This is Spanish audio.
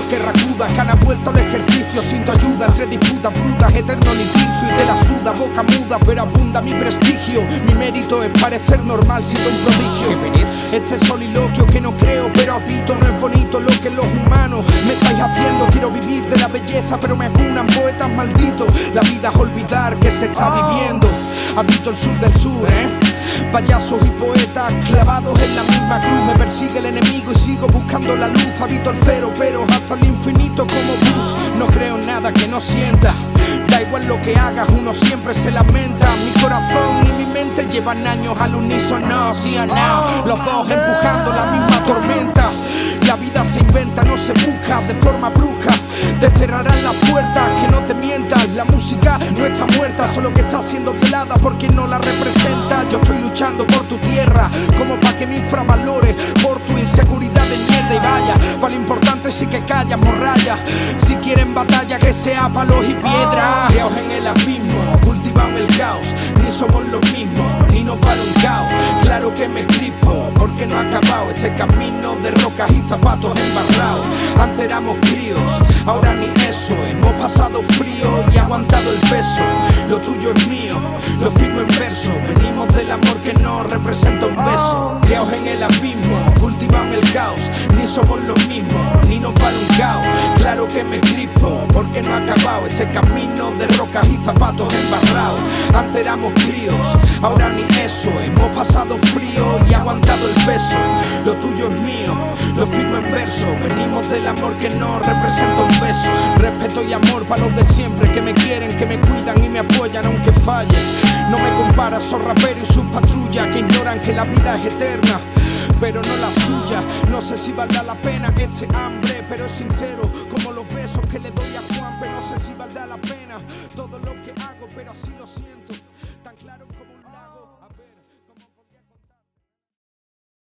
que racuda, que han vuelto al ejercicio sin tu ayuda. Entre disputas brutas, eterno litigio y de la suda, boca muda, pero abunda mi prestigio. Mi mérito es parecer normal siendo un prodigio. Este soliloquio que no creo, pero habito. No es bonito lo que los humanos me estáis haciendo. Quiero vivir de la belleza, pero me apunan poetas malditos. La vida es olvidar que se está viviendo. Habito el sur del sur, payasos y poetas clavados en la misma cruz. Me persigue el enemigo y sigo buscando la luz. Habito el cero, pero hasta el infinito como bus. No creo en nada que no sienta. Da igual lo que hagas, uno siempre se lamenta. Mi corazón y mi mente llevan años al unísono, sí o no. Los dos empujando la misma tormenta. La vida se inventa, no se busca de forma brusca. Te cerrarán las puertas, que no te mientas. La música no está muerta, solo que está siendo pelada por quien no la representa. Yo estoy luchando por tu tierra, como pa' que me infravalores por tu inseguridad de mierda. Y vaya, para lo importante sí que callas, morralla. Si quieren batalla, que sea palos y piedra. Criados en el abismo, cultivados en el caos. Ni somos los mismos, ni nos vale un caos. Claro que me crispo, porque no ha acabado este camino de rocas y zapatos embarrados. Antes éramos críos, ahora ni eso. Hemos pasado frío y aguantado el peso. Lo tuyo es mío, lo firmo en verso. Venimos del amor que no representa un beso. Criados en el abismo, cultivados en el caos. Ni somos los mismos, ni nos vale un caos. Claro que me crispo, porque no ha acabado este camino de rocas y zapatos embarrados. Antes éramos críos, ahora ni eso. Hemos pasado frío y aguantado el peso. Lo tuyo es mío, lo firmo en verso. Venimos del amor que no representa un beso. Respeto y amor para los de siempre, que me quieren, que me cuidan y me apoyan aunque falle. No me compara a esos raperos y sus patrullas que ignoran que la vida es eterna, pero no la suya. No sé si valdrá la pena este hambre, pero es sincero, como los besos que le doy a Juan. Pero no sé si valdrá la pena todo lo que hago, pero así lo siento.